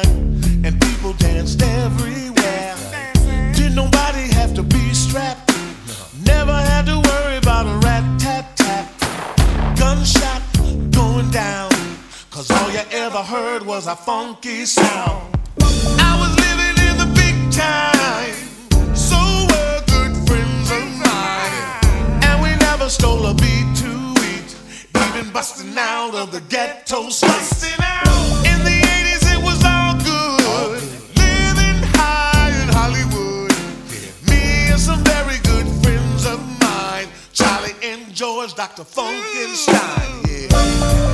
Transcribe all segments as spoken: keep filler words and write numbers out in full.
time, and people danced everywhere. Didn't nobody have to be strapped. Never had to worry about a rat-tat-tat. Gunshot going down, cause all you ever heard was a funky sound. I was living in the big time, so were good friends of mine, and we never stole a beat to eat, even busting out of the ghetto streets. In the eighties it was all good, living high in Hollywood. Me and some very good friends of mine, Charlie and George, Doctor Funkenstein. Yeah.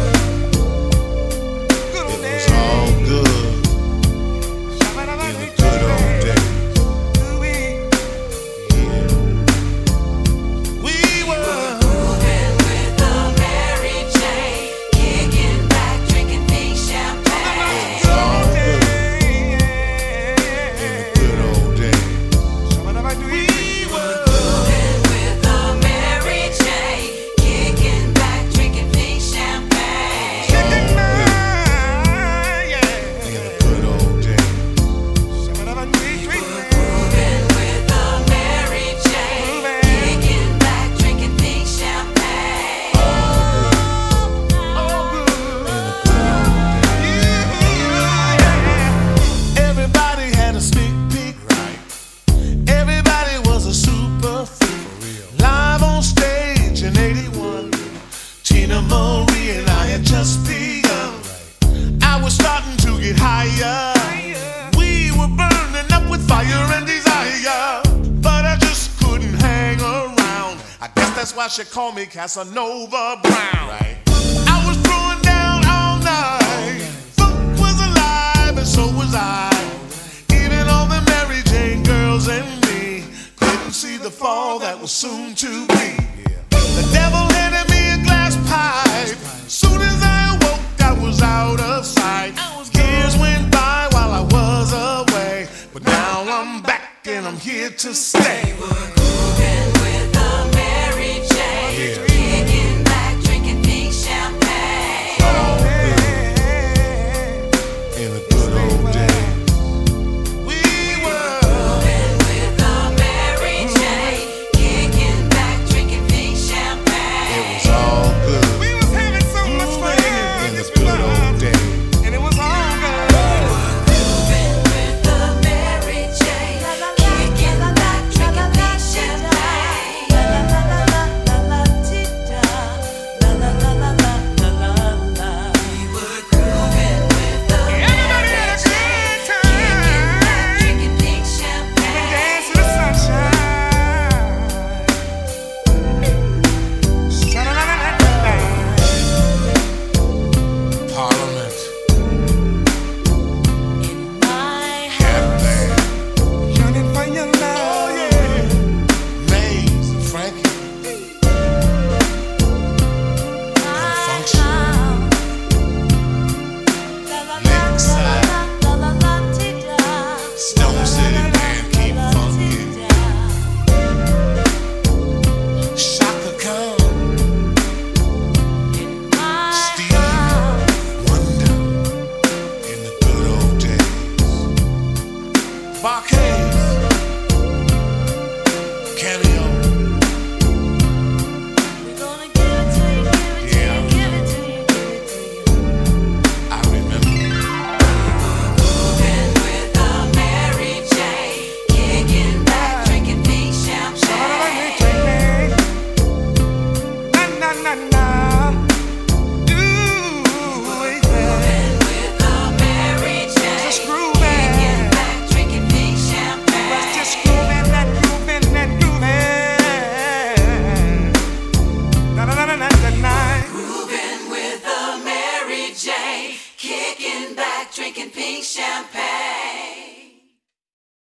Marie and I had just begun. I was starting to get higher. We were burning up with fire and desire, but I just couldn't hang around. I guess that's why she called me Casanova Brown. Right. I was throwing down all night. Funk was alive and so was I. Even all the Mary Jane girls and me couldn't see the fall that was soon to be. The devil handed me a glass pipe. Soon as I awoke, I was out of sight. Years went by while I was away, but now I'm back and I'm here to stay. We were grooving with a Mary Jane, yeah. Kicking back, drinking pink champagne. Oh, in the good old days, we were grooving with a Mary Jane, kicking back, drinking pink champagne. It was all good. We was having so much fun in the good old days, and it was all good. Grooving with a Mary Jane, kicking back, drinking pink champagne. La la la la la la tita, la la la la la la la. We were grooving with a Everybody had a Mary Jane, good kicking back, time. drinking pink champagne. Dance in the sunshine. Sha-la-la-la-la-la. Parliament, In my Cadillac, Yearning for your love. Maze, Frankie, house, Lakeside, la la la tita, Stone City man, keep funkin'. Shaka Khan, my Steve Wonder, in the good old days. Barcade.